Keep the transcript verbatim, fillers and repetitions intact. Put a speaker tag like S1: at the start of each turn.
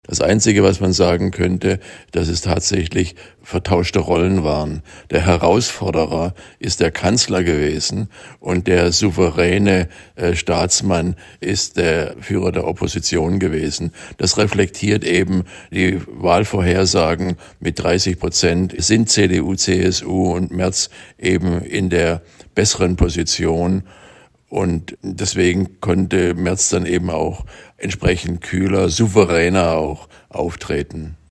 S1: Das Einzige, was man sagen könnte, dass es tatsächlich vertauschte Rollen waren. Der Herausforderer ist der Kanzler gewesen und der souveräne äh, Staatsmann ist der Führer der Opposition gewesen. Das reflektiert eben die Wahlvorhersagen. Mit dreißig Prozent sind C D U, C S U und Merz eben in der besseren Position. Und deswegen konnte Merz dann eben auch entsprechend kühler, souveräner auch auftreten.